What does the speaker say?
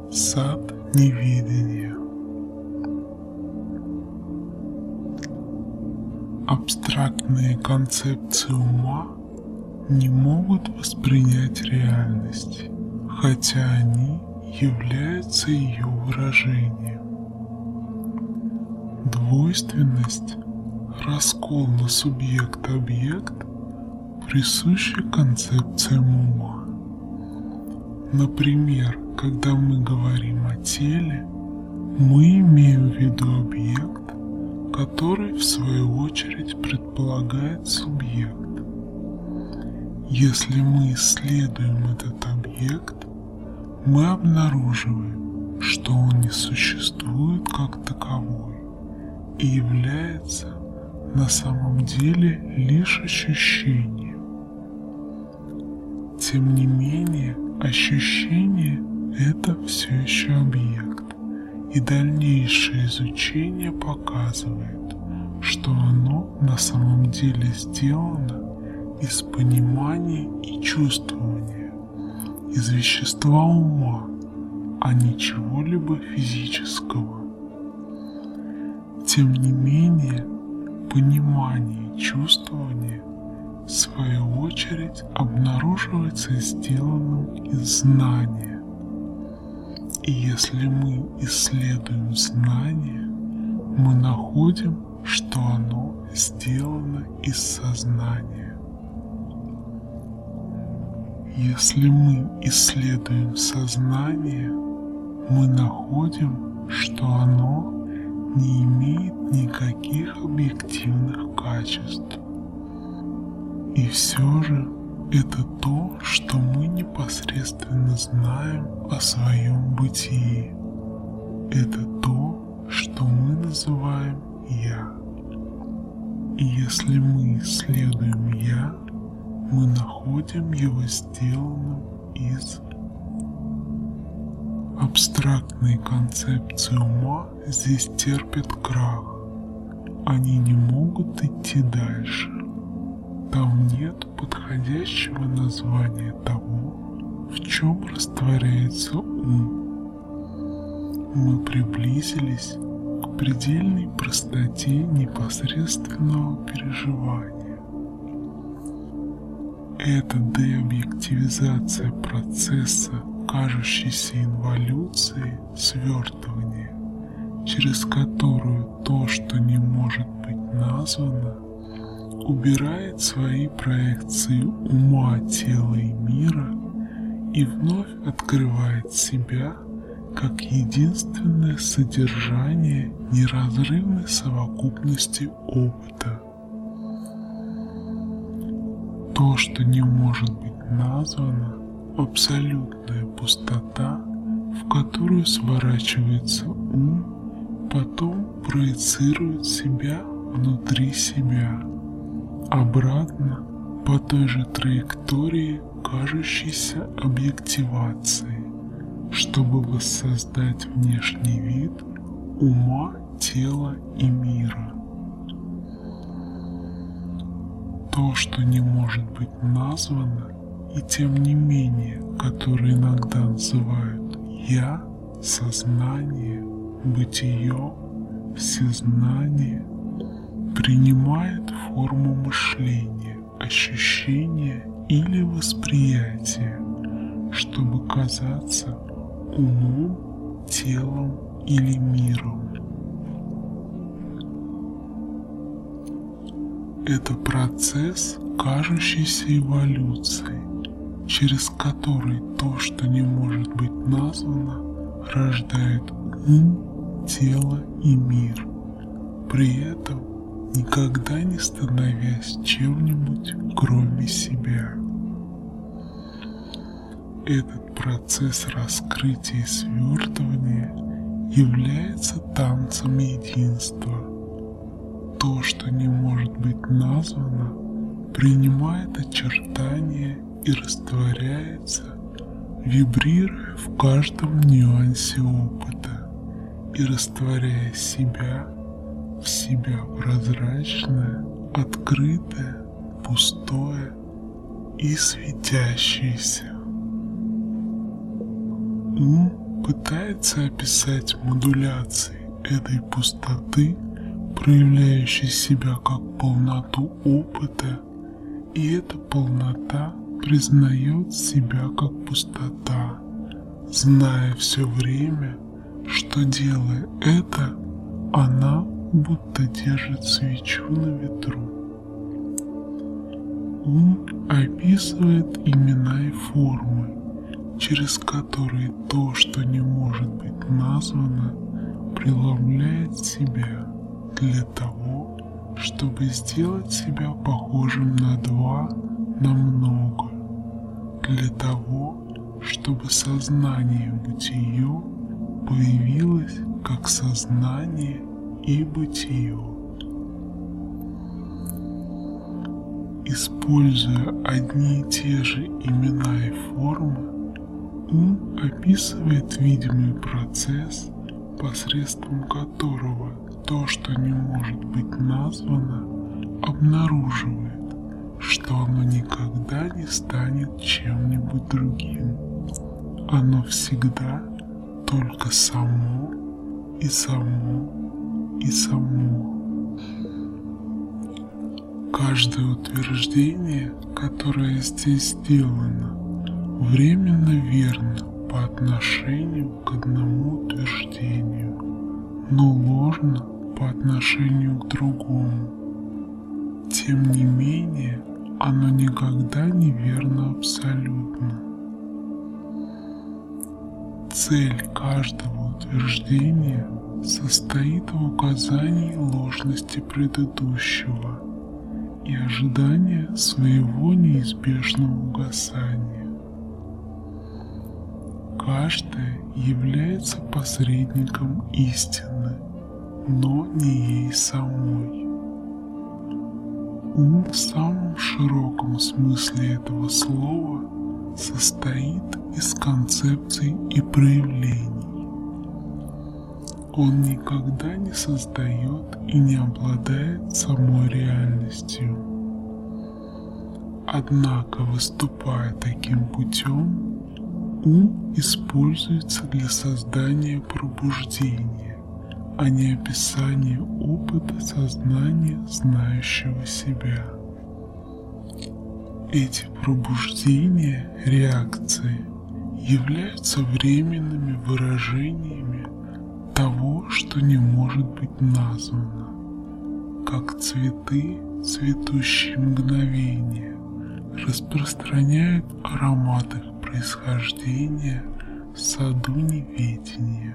Сад неведения. Абстрактные концепции ума не могут воспринять реальность, хотя они являются ее выражением. Двойственность, раскол на субъект-объект присуща концепциям ума. Например, когда мы говорим о теле, мы имеем в виду объект, который в свою очередь предполагает субъект. Если мы исследуем этот объект, мы обнаруживаем, что он не существует как таковой и является на самом деле лишь ощущением. Тем не менее, ощущение – это все еще объект, и дальнейшее изучение показывает, что оно на самом деле сделано из понимания и чувствования, из вещества ума, а не чего-либо физического. Тем не менее, понимание и чувствование в свою очередь обнаруживается сделанным из знания. И если мы исследуем знание, мы находим, что оно сделано из сознания. Если мы исследуем сознание, мы находим, что оно не имеет никаких объективных качеств. И все же это то, что мы непосредственно знаем о своем бытии. Это то, что мы называем «я». И если мы исследуем «я», мы находим его сделанным из. Абстрактные концепции ума здесь терпят крах. Они не могут идти дальше. Там нет подходящего названия того, в чем растворяется ум. Мы приблизились к предельной простоте непосредственного переживания. Эта деобъективизация процесса кажущейся инволюции, свертывания, через которую то, что не может быть названо, убирает свои проекции ума, тела и мира и вновь открывает себя как единственное содержание неразрывной совокупности опыта. То, что не может быть названо, абсолютная пустота, в которую сворачивается ум, потом проецирует себя внутри себя, обратно по той же траектории кажущейся объективации, чтобы воссоздать внешний вид ума, тела и мира. То, что не может быть названо, и тем не менее, которое иногда называют «я», «сознание», «бытие», «всезнание», принимает форму мышления, ощущения или восприятия, чтобы казаться умом, телом или миром. Это процесс кажущейся эволюции, через который то, что не может быть названо, рождает ум, тело и мир, при этом никогда не становясь чем-нибудь кроме себя. Этот процесс раскрытия и свертывания является танцем единства. То, что не может быть названо, принимает очертания и растворяется, вибрируя в каждом нюансе опыта и растворяя себя в себя прозрачное, открытое, пустое и светящееся. Ум пытается описать модуляции этой пустоты, проявляющей себя как полноту опыта, и эта полнота признает себя как пустота, зная все время, что, делая это, она будто держит свечу на ветру. Ум описывает имена и формы, через которые то, что не может быть названо, преломляет себя для того, чтобы сделать себя похожим на два, на много, для того, чтобы сознание бытие появилось как сознание и бытие. Используя одни и те же имена и формы, ум описывает видимый процесс, посредством которого то, что не может быть названо, обнаруживает, что оно никогда не станет чем-нибудь другим. Оно всегда только само и само и само. Каждое утверждение, которое здесь сделано, временно верно по отношению к одному утверждению, но ложно по отношению к другому. Тем не менее, оно никогда не верно абсолютно. Цель каждого утверждения состоит в указании ложности предыдущего и ожидания своего неизбежного угасания. Каждое является посредником истины, но не ей самой. Ум в самом широком смысле этого слова состоит из концепций и проявлений. Он никогда не создает и не обладает самой реальностью. Однако, выступая таким путем, ум используется для создания пробуждения, а не описания опыта сознания, знающего себя. Эти пробуждения, реакции, являются временными выражениями того, что не может быть названо, как цветы, цветущие мгновения, распространяют аромат их происхождения в саду неведения.